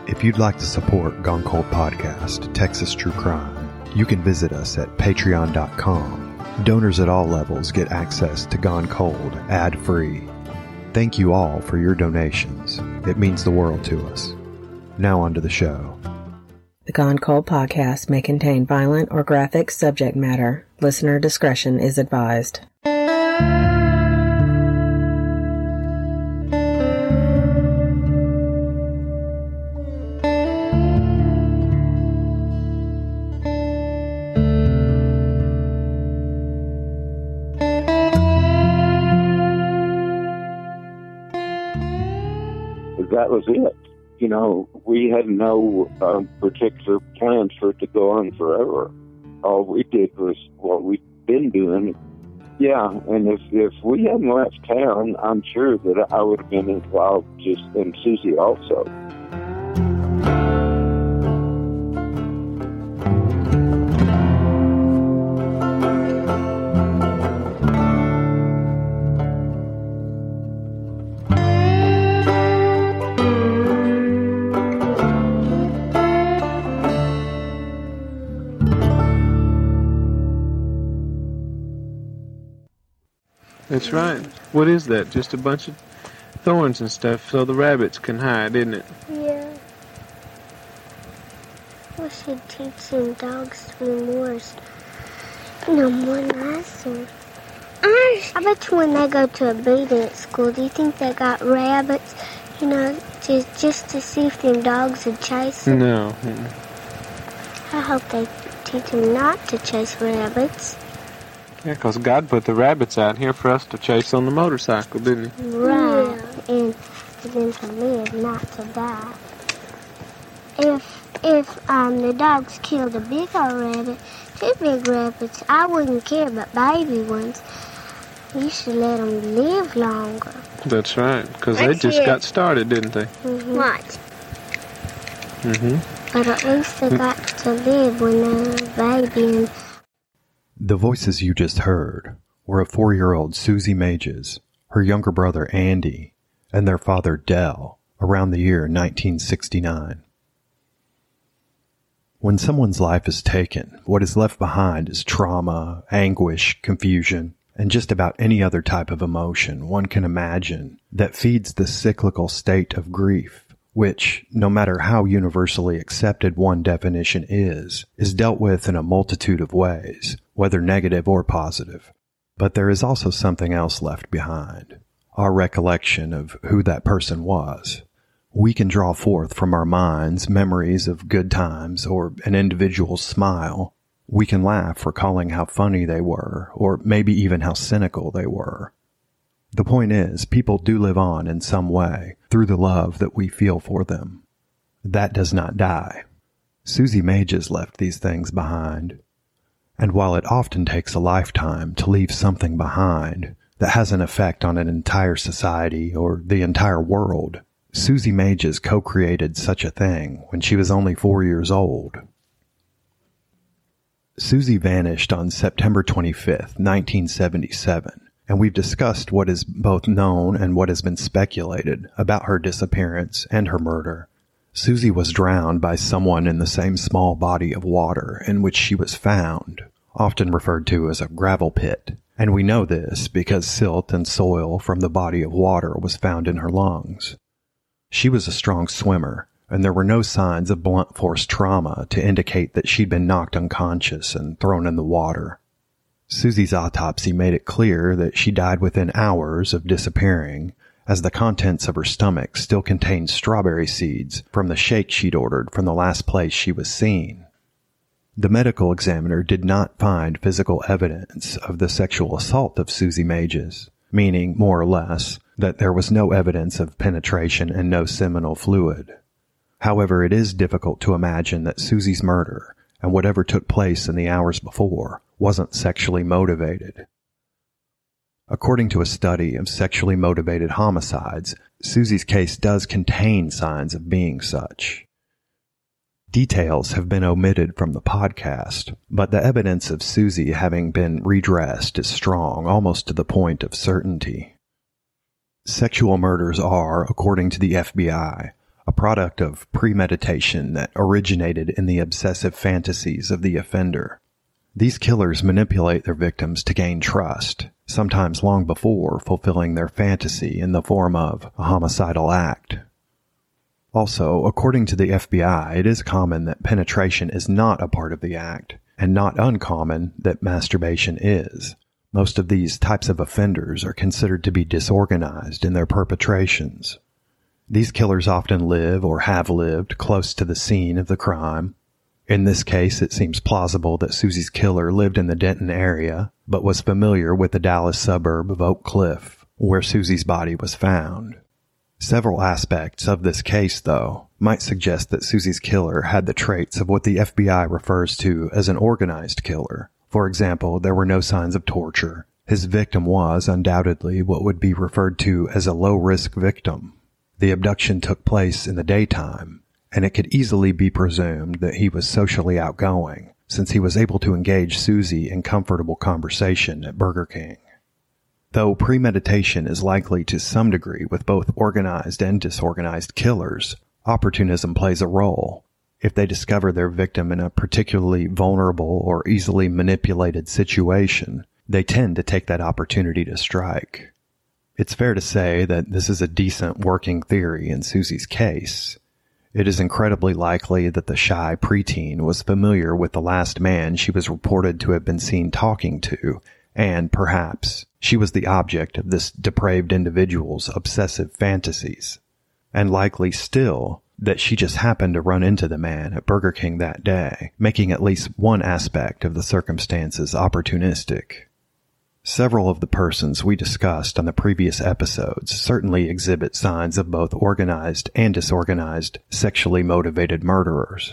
If you'd like to support Gone Cold Podcast, Texas True Crime, you can visit us at patreon.com. Donors at all levels get access to Gone Cold ad-free. Thank you all for your donations. It means the world to us. Now on to the show. The Gone Cold Podcast may contain violent or graphic subject matter. Listener discretion is advised. That was it. You know, we had no particular plans for it to go on forever. All we did was what we'd been doing. Yeah, and if we hadn't left town, I'm sure that I would have been involved and Susie also. That's right. What is that? Just a bunch of thorns and stuff so the rabbits can hide, isn't it? Yeah. We should teach them dogs to be more nicer. I bet you when they go to obedience school, do you think they got rabbits, you know, just to see if them dogs would chase them? No. I hope they teach them not to chase rabbits. Yeah, because God put the rabbits out here for us to chase on the motorcycle, didn't he? Right, and for them to live, not to die. If the dogs killed a big old rabbit, two big rabbits, I wouldn't care, but baby ones, you should let them live longer. That's right, because they just got started, didn't they? Mm-hmm. What? Mm-hmm. But at least they got to live when they were a baby. And the voices you just heard were of 4-year-old Susie Mages, her younger brother Andy, and their father Del, around the year 1969. When someone's life is taken, what is left behind is trauma, anguish, confusion, and just about any other type of emotion one can imagine that feeds the cyclical state of grief, which, no matter how universally accepted one definition is dealt with in a multitude of ways, whether negative or positive. But there is also something else left behind, our recollection of who that person was. We can draw forth from our minds memories of good times or an individual's smile. We can laugh recalling how funny they were, or maybe even how cynical they were. The point is, people do live on in some way through the love that we feel for them. That does not die. Susie Mages left these things behind. And while it often takes a lifetime to leave something behind that has an effect on an entire society or the entire world, Susie Mages co-created such a thing when she was only 4 years old. Susie vanished on September 25th, 1977. And we've discussed what is both known and what has been speculated about her disappearance and her murder. Susie was drowned by someone in the same small body of water in which she was found, often referred to as a gravel pit. And we know this because silt and soil from the body of water was found in her lungs. She was a strong swimmer, and there were no signs of blunt force trauma to indicate that she'd been knocked unconscious and thrown in the water. Susie's autopsy made it clear that she died within hours of disappearing, as the contents of her stomach still contained strawberry seeds from the shake she'd ordered from the last place she was seen. The medical examiner did not find physical evidence of the sexual assault of Susie Mages, meaning, more or less, that there was no evidence of penetration and no seminal fluid. However, it is difficult to imagine that Susie's murder, and whatever took place in the hours before, wasn't sexually motivated. According to a study of sexually motivated homicides, Susie's case does contain signs of being such. Details have been omitted from the podcast, but the evidence of Susie having been redressed is strong, almost to the point of certainty. Sexual murders are, according to the FBI, a product of premeditation that originated in the obsessive fantasies of the offender. These killers manipulate their victims to gain trust, sometimes long before fulfilling their fantasy in the form of a homicidal act. Also, according to the FBI, it is common that penetration is not a part of the act, and not uncommon that masturbation is. Most of these types of offenders are considered to be disorganized in their perpetrations. These killers often live or have lived close to the scene of the crime. In this case, it seems plausible that Susie's killer lived in the Denton area, but was familiar with the Dallas suburb of Oak Cliff, where Susie's body was found. Several aspects of this case, though, might suggest that Susie's killer had the traits of what the FBI refers to as an organized killer. For example, there were no signs of torture. His victim was undoubtedly what would be referred to as a low-risk victim. The abduction took place in the daytime, and it could easily be presumed that he was socially outgoing, since he was able to engage Susie in comfortable conversation at Burger King. Though premeditation is likely to some degree with both organized and disorganized killers, opportunism plays a role. If they discover their victim in a particularly vulnerable or easily manipulated situation, they tend to take that opportunity to strike. It's fair to say that this is a decent working theory in Susie's case. It is incredibly likely that the shy preteen was familiar with the last man she was reported to have been seen talking to, and perhaps she was the object of this depraved individual's obsessive fantasies. And likely still that she just happened to run into the man at Burger King that day, making at least one aspect of the circumstances opportunistic. Several of the persons we discussed on the previous episodes certainly exhibit signs of both organized and disorganized sexually motivated murderers.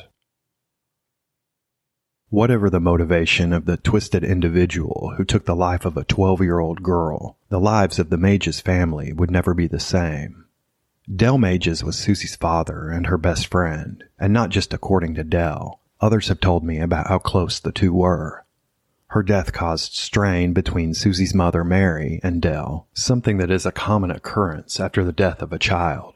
Whatever the motivation of the twisted individual who took the life of a 12-year-old girl, the lives of the Mages family would never be the same. Del Mages was Susie's father and her best friend, and not just according to Del. Others have told me about how close the two were. Her death caused strain between Susie's mother, Mary, and Del, something that is a common occurrence after the death of a child.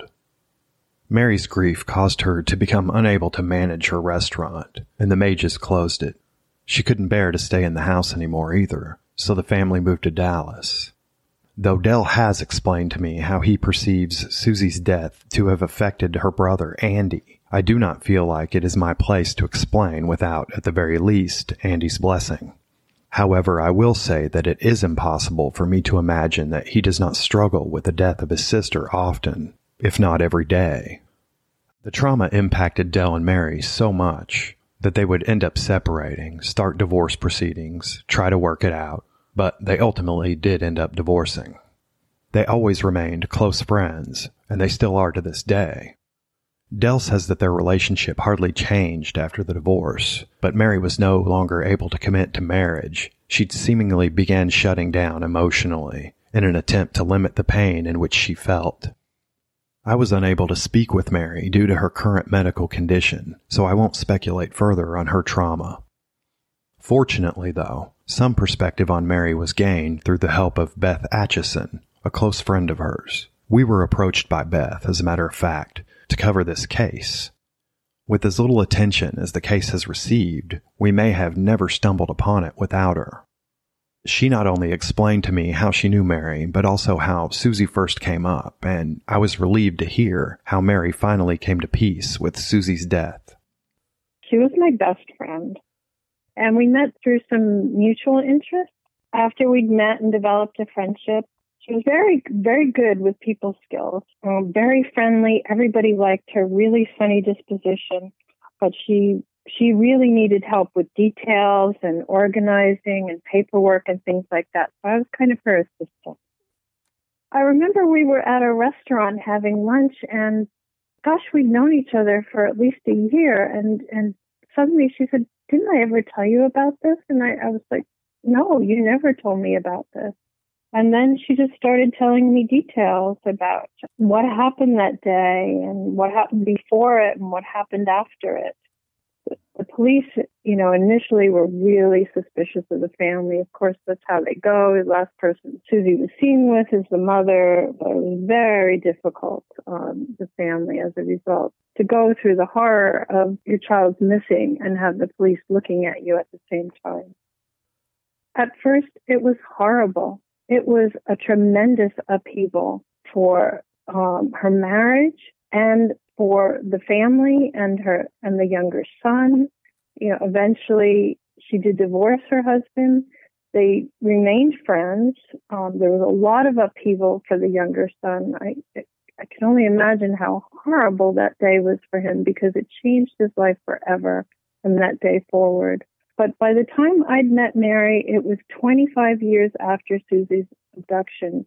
Mary's grief caused her to become unable to manage her restaurant, and the Mages closed it. She couldn't bear to stay in the house anymore either, so the family moved to Dallas. Though Del has explained to me how he perceives Susie's death to have affected her brother, Andy, I do not feel like it is my place to explain without, at the very least, Andy's blessing. However, I will say that it is impossible for me to imagine that he does not struggle with the death of his sister often, if not every day. The trauma impacted Del and Mary so much that they would end up separating, start divorce proceedings, try to work it out, but they ultimately did end up divorcing. They always remained close friends, and they still are to this day. Del says that their relationship hardly changed after the divorce, but Mary was no longer able to commit to marriage. She seemingly began shutting down emotionally in an attempt to limit the pain in which she felt. I was unable to speak with Mary due to her current medical condition, so I won't speculate further on her trauma. Fortunately, though, some perspective on Mary was gained through the help of Beth Atchison, a close friend of hers. We were approached by Beth, as a matter of fact, to cover this case. With as little attention as the case has received, we may have never stumbled upon it without her. She not only explained to me how she knew Mary, but also how Susie first came up, and I was relieved to hear how Mary finally came to peace with Susie's death. She was my best friend, and we met through some mutual interests. After we'd met and developed a friendship, she was very, very good with people skills, very friendly. Everybody liked her, really sunny disposition, but she really needed help with details and organizing and paperwork and things like that. So I was kind of her assistant. I remember we were at a restaurant having lunch, and gosh, we'd known each other for at least a year. And suddenly she said, "Didn't I ever tell you about this?" And I was like, "No, you never told me about this." And then she just started telling me details about what happened that day and what happened before it and what happened after it. The police, initially were really suspicious of the family. Of course, that's how they go. The last person Susie was seen with is the mother, but it was very difficult on the family as a result to go through the horror of your child's missing and have the police looking at you at the same time. At first, it was horrible. It was a tremendous upheaval for her marriage and for the family and the younger son. Eventually she did divorce her husband. They remained friends. There was a lot of upheaval for the younger son. I can only imagine how horrible that day was for him, because it changed his life forever from that day forward. But by the time I'd met Mary, it was 25 years after Susie's abduction.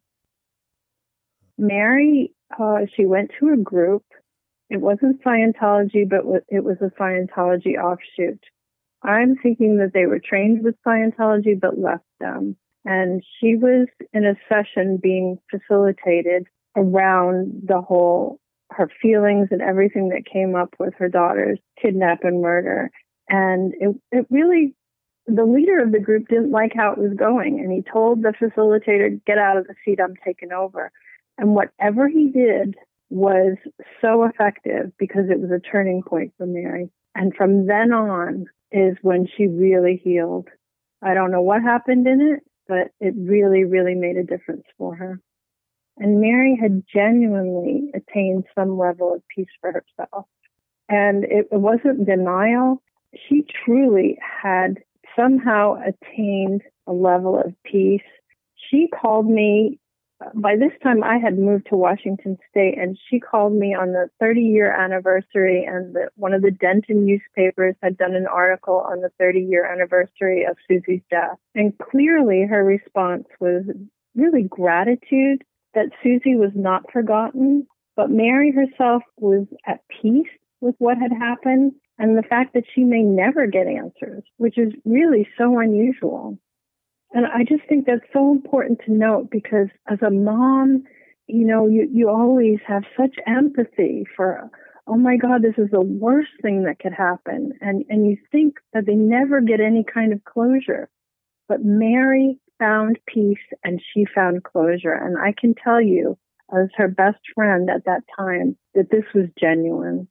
Mary, she went to a group. It wasn't Scientology, but it was a Scientology offshoot. I'm thinking that they were trained with Scientology, but left them. And she was in a session being facilitated around her feelings and everything that came up with her daughter's kidnap and murder. And it really, the leader of the group didn't like how it was going. And he told the facilitator, get out of the seat, I'm taking over. And whatever he did was so effective, because it was a turning point for Mary. And from then on is when she really healed. I don't know what happened in it, but it really, really made a difference for her. And Mary had genuinely attained some level of peace for herself. And it wasn't denial. She truly had somehow attained a level of peace. She called me. By this time, I had moved to Washington State, and she called me on the 30-year anniversary, and one of the Denton newspapers had done an article on the 30-year anniversary of Susie's death. And clearly, her response was really gratitude that Susie was not forgotten, but Mary herself was at peace with what had happened, and the fact that she may never get answers, which is really so unusual. And I just think that's so important to note, because as a mom, you always have such empathy for, oh my God, this is the worst thing that could happen. And you think that they never get any kind of closure. But Mary found peace and she found closure. And I can tell you, as her best friend at that time, that this was genuine.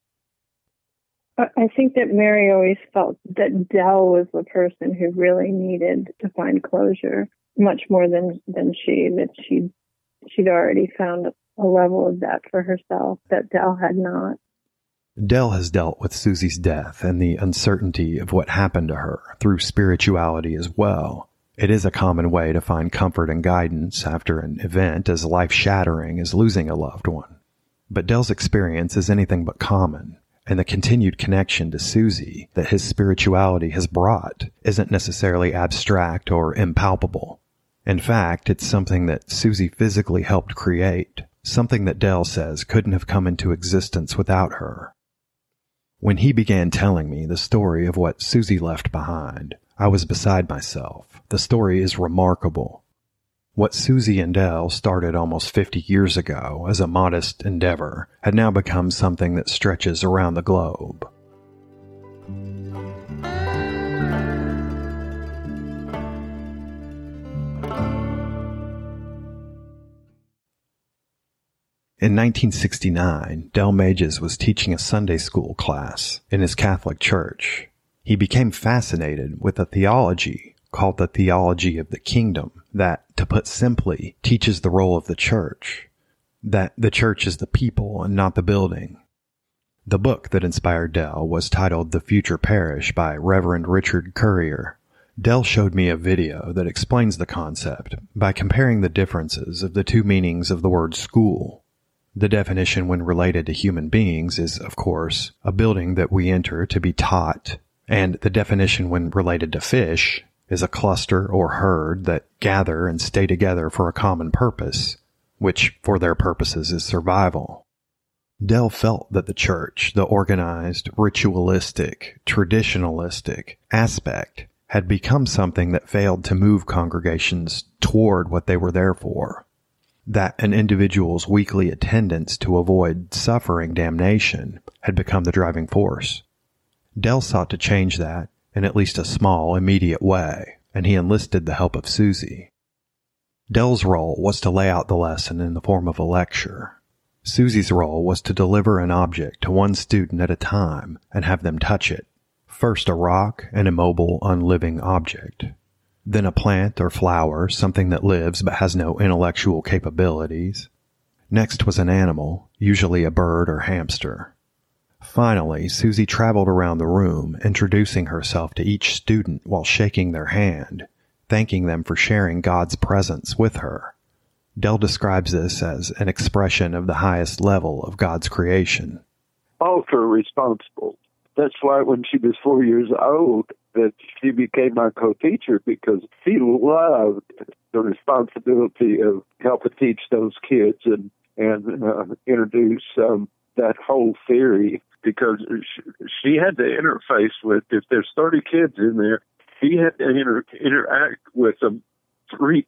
I think that Mary always felt that Dell was the person who really needed to find closure, much more than she, that she'd already found a level of that for herself that Dell had not. Dell has dealt with Susie's death and the uncertainty of what happened to her through spirituality as well. It is a common way to find comfort and guidance after an event as life-shattering as losing a loved one. But Dell's experience is anything but common. And the continued connection to Susie that his spirituality has brought isn't necessarily abstract or impalpable. In fact, it's something that Susie physically helped create, something that Dell says couldn't have come into existence without her. When he began telling me the story of what Susie left behind, I was beside myself. The story is remarkable. What Susie and Dell started almost 50 years ago as a modest endeavor had now become something that stretches around the globe. In 1969, Del Mages was teaching a Sunday school class in his Catholic church. He became fascinated with a theology called the Theology of the Kingdom that, to put simply, teaches the role of the church, that the church is the people and not the building. The book that inspired Dell was titled The Future Parish by Reverend Richard Currier. Dell showed me a video that explains the concept by comparing the differences of the two meanings of the word school. The definition when related to human beings is, of course, a building that we enter to be taught, and the definition when related to fish is a cluster or herd that gather and stay together for a common purpose, which for their purposes is survival. Dell felt that the church, the organized, ritualistic, traditionalistic aspect, had become something that failed to move congregations toward what they were there for. That an individual's weekly attendance to avoid suffering damnation had become the driving force. Del sought to change that in at least a small, immediate way, and he enlisted the help of Susie. Del's role was to lay out the lesson in the form of a lecture. Susie's role was to deliver an object to one student at a time and have them touch it. First a rock, an immobile, unliving object. Then a plant or flower, something that lives but has no intellectual capabilities. Next was an animal, usually a bird or hamster. Finally, Susie traveled around the room, introducing herself to each student while shaking their hand, thanking them for sharing God's presence with her. Del describes this as an expression of the highest level of God's creation. Ultra responsible. That's why when she was 4 years old, that she became my co-teacher, because she loved the responsibility of helping teach those kids and introduce that whole theory, because she had to interface with, if there's 30 kids in there, she had to interact with them 4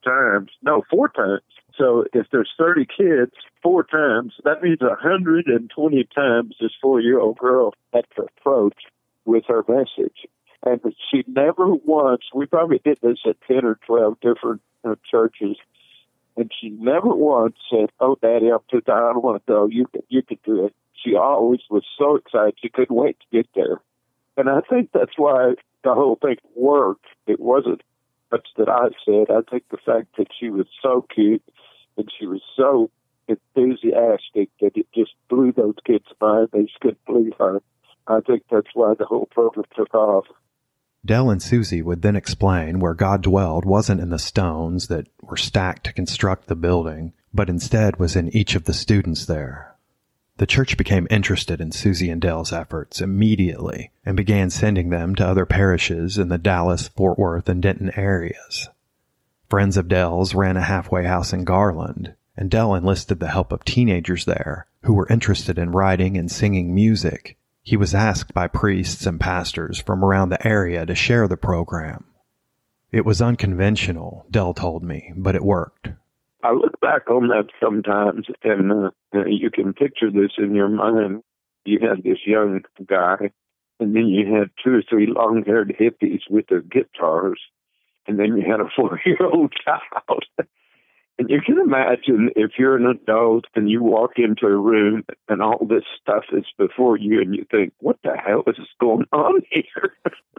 times. So if there's 30 kids 4 times, that means 120 times this 4-year-old girl had to approach with her message. And she never once, we probably did this at 10 or 12 different churches, and she never once said, "Oh, Daddy, I'm too tired, I don't want to go, you can do it." She always was so excited she couldn't wait to get there. And I think that's why the whole thing worked. It wasn't much that I said. I think the fact that she was so cute and she was so enthusiastic that it just blew those kids' mind. They just couldn't believe her. I think that's why the whole program took off. Del and Susie would then explain where God dwelled wasn't in the stones that were stacked to construct the building, but instead was in each of the students there. The church became interested in Susie and Del's efforts immediately and began sending them to other parishes in the Dallas, Fort Worth, and Denton areas. Friends of Del's ran a halfway house in Garland, and Del enlisted the help of teenagers there who were interested in writing and singing music. He was asked by priests and pastors from around the area to share the program. It was unconventional, Del told me, but it worked. I look back on that sometimes, and you can picture this in your mind. You had this young guy, and then you had 2 or 3 long-haired hippies with their guitars, and then you had a 4-year-old child. And you can imagine if you're an adult and you walk into a room and all this stuff is before you and you think, what the hell is going on here?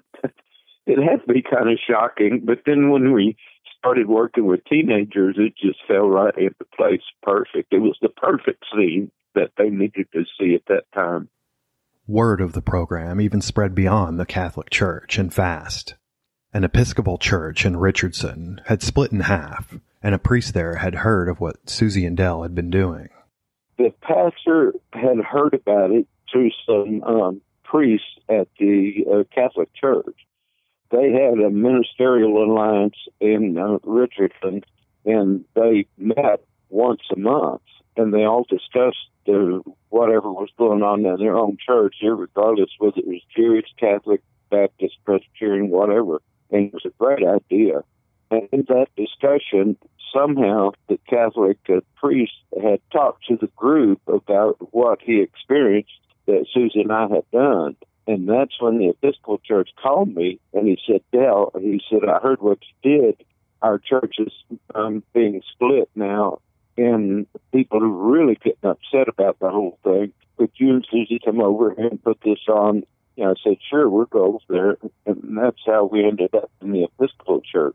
It had to be kind of shocking. But then when we started working with teenagers, it just fell right into place perfect. It was the perfect scene that they needed to see at that time. Word of the program even spread beyond the Catholic Church and fast. An Episcopal church in Richardson had split in half, and a priest there had heard of what Susie and Del had been doing. The pastor had heard about it through some priests at the Catholic Church. They had a ministerial alliance in Richardson, and they met once a month, and they all discussed whatever was going on in their own church, regardless whether it was Jewish, Catholic, Baptist, Presbyterian, whatever. And it was a great idea. And in that discussion, somehow the Catholic priest had talked to the group about what he experienced that Susie and I had done. And that's when the Episcopal Church called me, and he said, Del, he said, I heard what you did. Our church is being split now, and people are really getting upset about the whole thing. Could you and Susie come over here and put this on? I said, sure, we'll go over there. And that's how we ended up in the Episcopal Church.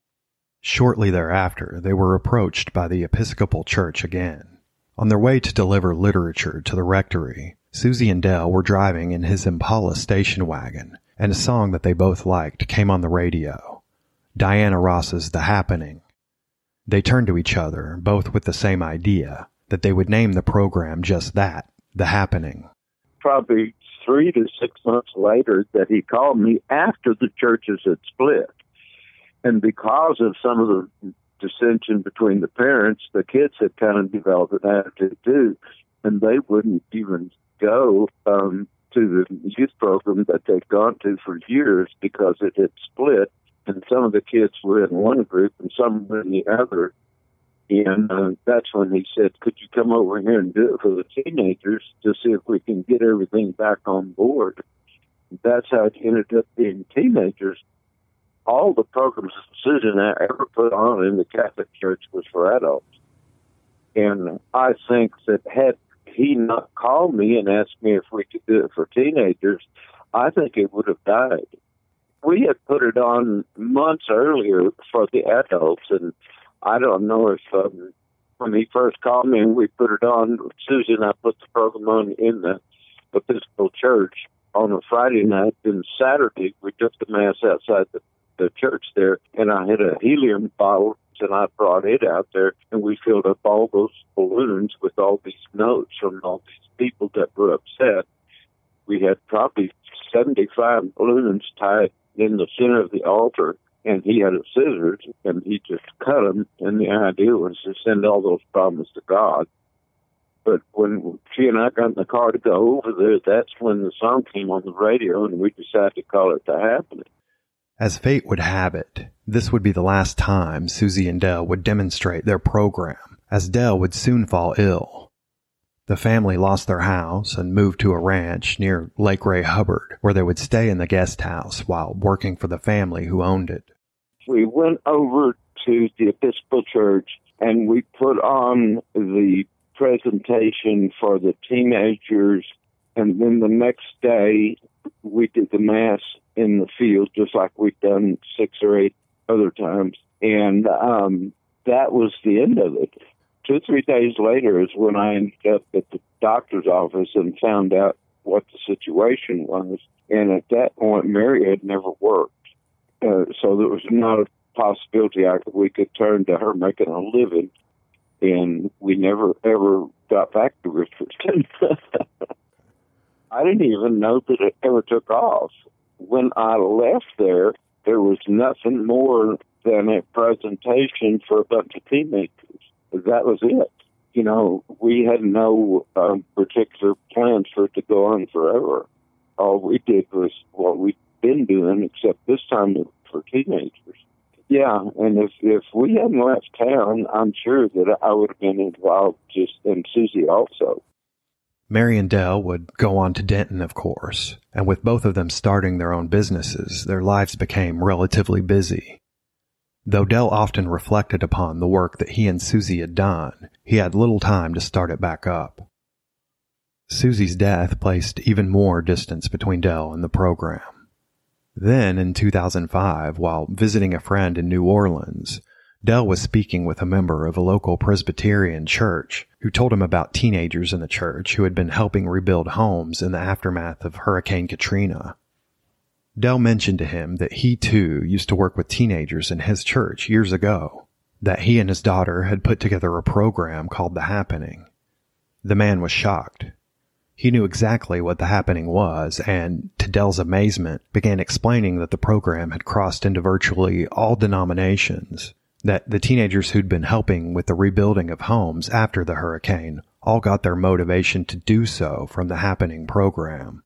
Shortly thereafter, they were approached by the Episcopal Church again. On their way to deliver literature to the rectory, Susie and Del were driving in his Impala station wagon, and a song that they both liked came on the radio. Diana Ross's The Happening. They turned to each other, both with the same idea, that they would name the program just that, The Happening. Probably 3 to 6 months later that he called me after the churches had split. And because of some of the dissension between the parents, the kids had kind of developed an attitude too, and they wouldn't even go to the youth program that they'd gone to for years because it had split, and some of the kids were in one group and some were in the other. And that's when he said, could you come over here and do it for the teenagers to see if we can get everything back on board? that's how it ended up being teenagers. All the programs Susie and I ever put on in the Catholic Church was for adults. And I think that had he not called me and asked me if we could do it for teenagers, I think it would have died. We had put it on months earlier for the adults, and I don't know if when he first called me and we put it on, Susie and I put the program on in the Episcopal Church on a Friday night. Then Saturday, we took the Mass outside the church there, and I had a helium bottle, and I brought it out there, and we filled up all those balloons with all these notes from all these people that were upset. We had probably 75 balloons tied in the center of the altar, and he had a scissors, and he just cut them, and the idea was to send all those problems to God. But when she and I got in the car to go over there, that's when the song came on the radio, and we decided to call it The Happening. As fate would have it, this would be the last time Susie and Del would demonstrate their program, as Del would soon fall ill. The family lost their house and moved to a ranch near Lake Ray Hubbard, where they would stay in the guest house while working for the family who owned it. We went over to the Episcopal Church, and we put on the presentation for the teenagers, and then the next day we did the Mass in the field, just like we'd done 6 or 8 other times. And that was the end of it. 2 or 3 days later is when I ended up at the doctor's office and found out what the situation was. And at that point, Mary had never worked. So there was not a possibility we could turn to her making a living. And we never, ever got back to Richardson. I didn't even know that it ever took off. When I left there was nothing more than a presentation for a bunch of teenagers. That was it. You know, we had no particular plans for it to go on forever. All we did was what we've been doing, except this time for teenagers. Yeah, and if we hadn't left town, I'm sure that I would have been involved and Susie also. Mary and Del would go on to Denton, of course, and with both of them starting their own businesses, their lives became relatively busy. Though Del often reflected upon the work that he and Susie had done, he had little time to start it back up. Susie's death placed even more distance between Del and the program. Then, in 2005, while visiting a friend in New Orleans, Del was speaking with a member of a local Presbyterian church who told him about teenagers in the church who had been helping rebuild homes in the aftermath of Hurricane Katrina. Del mentioned to him that he too used to work with teenagers in his church years ago, that he and his daughter had put together a program called The Happening. The man was shocked. He knew exactly what The Happening was and, to Del's amazement, began explaining that the program had crossed into virtually all denominations, that the teenagers who'd been helping with the rebuilding of homes after the hurricane all got their motivation to do so from the Happening program.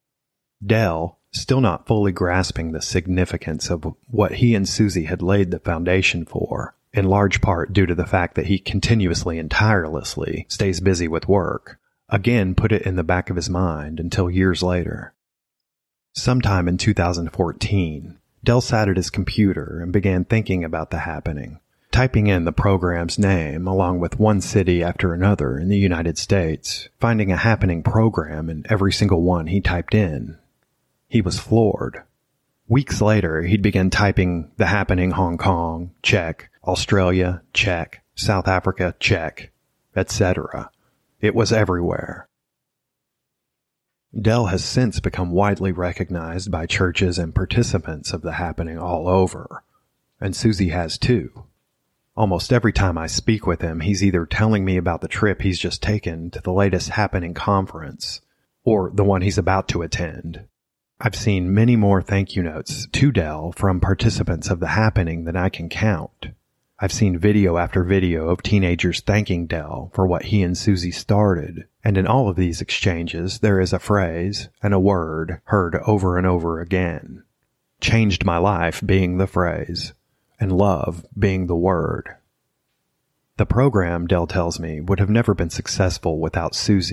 Del, still not fully grasping the significance of what he and Susie had laid the foundation for, in large part due to the fact that he continuously and tirelessly stays busy with work, again put it in the back of his mind until years later. Sometime in 2014, Del sat at his computer and began thinking about The Happening, typing in the program's name along with one city after another in the United States, finding a Happening program in every single one he typed in. He was floored. Weeks later, he'd begin typing The Happening Hong Kong, check, Australia, check, South Africa, check, etc. It was everywhere. Del has since become widely recognized by churches and participants of The Happening all over, and Susie has too. Almost every time I speak with him, he's either telling me about the trip he's just taken to the latest Happening conference, or the one he's about to attend. I've seen many more thank you notes to Del from participants of The Happening than I can count. I've seen video after video of teenagers thanking Del for what he and Susie started, and in all of these exchanges there is a phrase and a word heard over and over again. Changed my life being the phrase, and love being the word. The program, Del tells me, would have never been successful without Susie,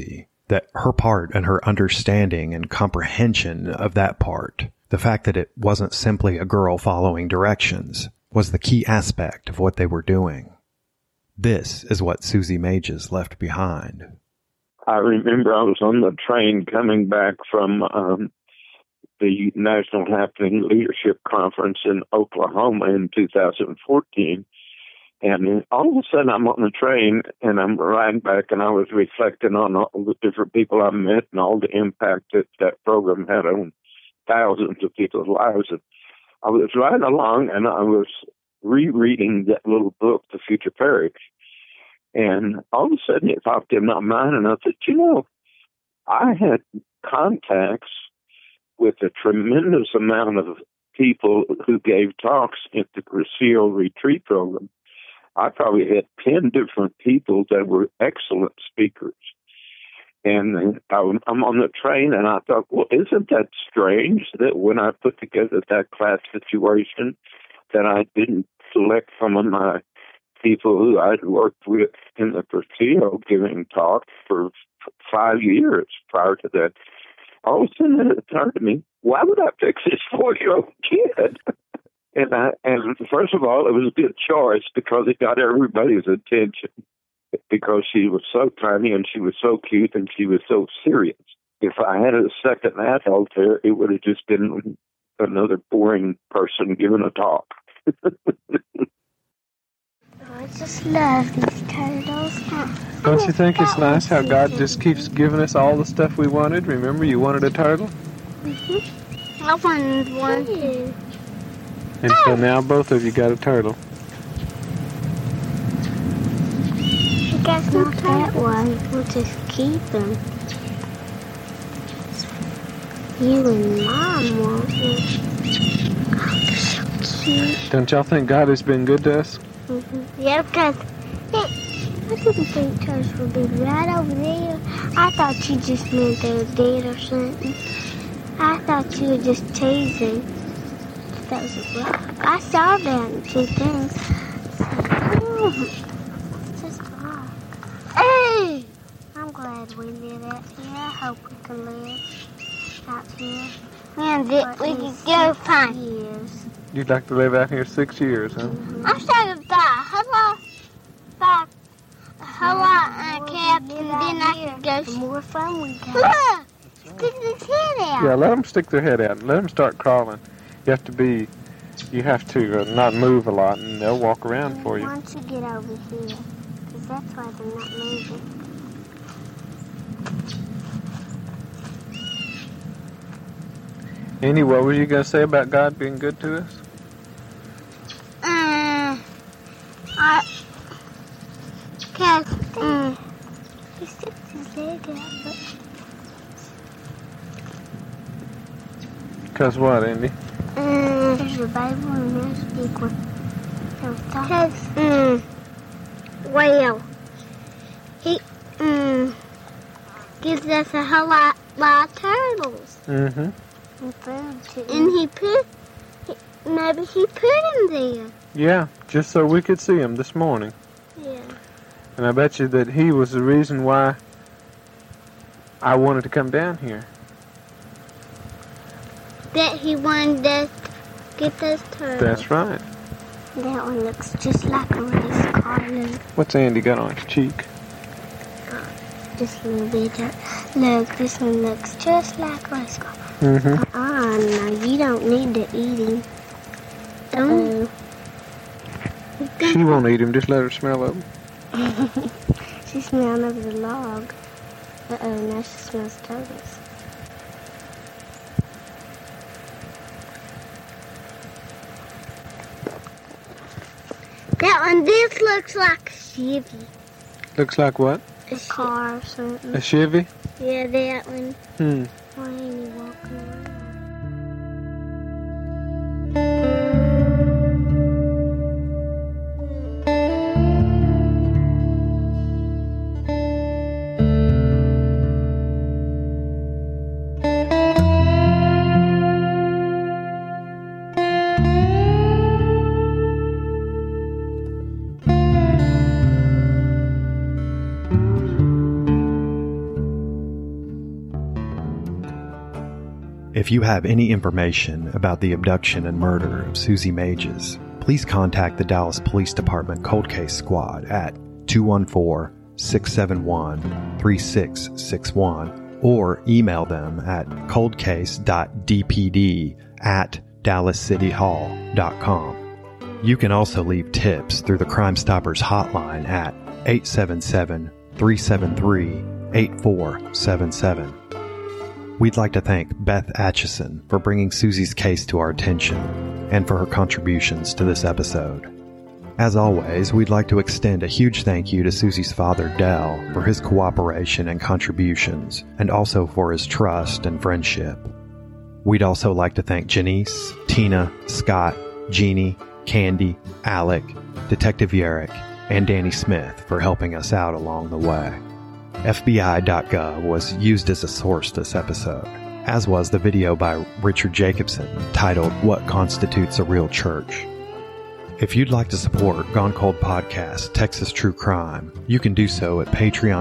That her part and her understanding and comprehension of that part, the fact that it wasn't simply a girl following directions, was the key aspect of what they were doing. This is what Susie Mages left behind. I remember I was on the train coming back from the National Happening Leadership Conference in Oklahoma in 2014. And all of a sudden I'm on the train and I'm riding back, and I was reflecting on all the different people I met and all the impact that that program had on thousands of people's lives. And I was riding along and I was rereading that little book, The Future Parish. And all of a sudden it popped in my mind, and I thought, I had contacts with a tremendous amount of people who gave talks at the Cursillo Retreat Program. I probably had 10 different people that were excellent speakers. And I'm on the train, and I thought, well, isn't that strange that when I put together that class situation, that I didn't select some of my people who I'd worked with in the Cursillo giving talks for 5 years prior to that. All of a sudden it occurred to me, why would I pick this 4-year-old kid? And first of all, it was a good choice because it got everybody's attention, because she was so tiny and she was so cute and she was so serious. If I had a second adult there, it would have just been another boring person giving a talk. I just love these turtles. Don't you think it's nice how God just keeps giving us all the stuff we wanted? Remember, you wanted a turtle? Mm-hmm. I wanted one too. And so now both of you got a turtle. I guess not that one. We'll just keep them. You and Mom want them. Oh, they're so cute. Don't y'all think God has been good to us? Mm-hmm. Yeah, because I didn't think turtles would be right over there. I thought you just meant they were dead or something. I thought you were just teasing. That was a rock. I saw that 2 things. It's just a rock. Hey! I'm glad we live out here. I hope we can live out here. Man, we could go fine. Years. You'd like to live out here 6 years, huh? Mm-hmm. I'm talking about hello, Captain. Then I could go. The more fun we got. Look! Stick his head out. Yeah, let them stick their head out. Let them start crawling. You have to not move a lot, and they'll walk around for you. Once you get over here, because that's why they're not moving. Andy, what were you going to say about God being good to us? He sticks his leg out, but... Because what, Andy? There's a Bible and there's a big one. Because, well, he, gives us a whole lot of turtles. Mm-hmm. And maybe he put them there. Yeah, just so we could see him this morning. Yeah. And I bet you that he was the reason why I wanted to come down here. That he wanted us to get those turtles. That's right. That one looks just like a race car. Look. What's Andy got on his cheek? Just a little bit. Look, this one looks just like a race car. Mm-hmm. No, you don't need to eat him. Don't. She won't eat him, just let her smell of him. She's smelling over the log. Uh-oh, now she smells turtles. That one, this looks like a Chevy. Looks like what? A car or something. A Chevy? Yeah, that one. Why ain't he walking around? If you have any information about the abduction and murder of Susie Mages, please contact the Dallas Police Department Cold Case Squad at 214-671-3661 or email them at coldcase.dpd@dallascityhall.com. You can also leave tips through the Crime Stoppers hotline at 877-373-8477. We'd like to thank Beth Atchison for bringing Susie's case to our attention and for her contributions to this episode. As always, we'd like to extend a huge thank you to Susie's father, Del, for his cooperation and contributions, and also for his trust and friendship. We'd also like to thank Janice, Tina, Scott, Jeannie, Candy, Alec, Detective Yerrick, and Danny Smith for helping us out along the way. FBI.gov was used as a source this episode, as was the video by Richard Jacobson titled What Constitutes a Real Church? If you'd like to support Gone Cold Podcast Texas True Crime, you can do so at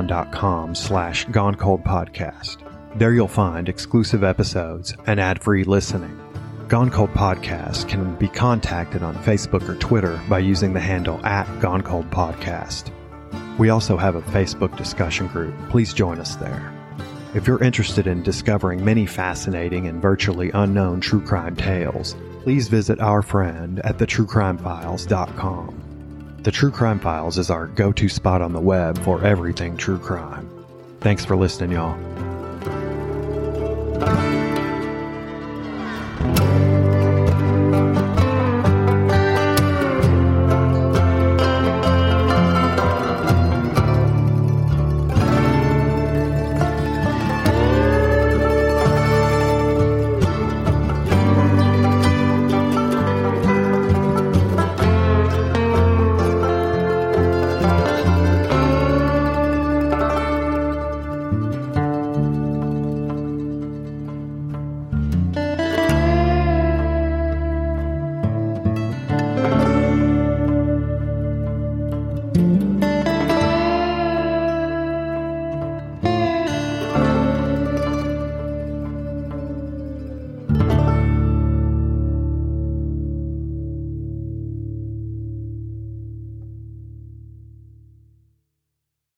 patreon.com/GoneColdPodcast. There you'll find exclusive episodes and ad-free listening. Gone Cold Podcast can be contacted on Facebook or Twitter by using the handle @GoneColdPodcast. We also have a Facebook discussion group. Please join us there. If you're interested in discovering many fascinating and virtually unknown true crime tales, please visit our friend at thetruecrimefiles.com. The True Crime Files is our go-to spot on the web for everything true crime. Thanks for listening, y'all.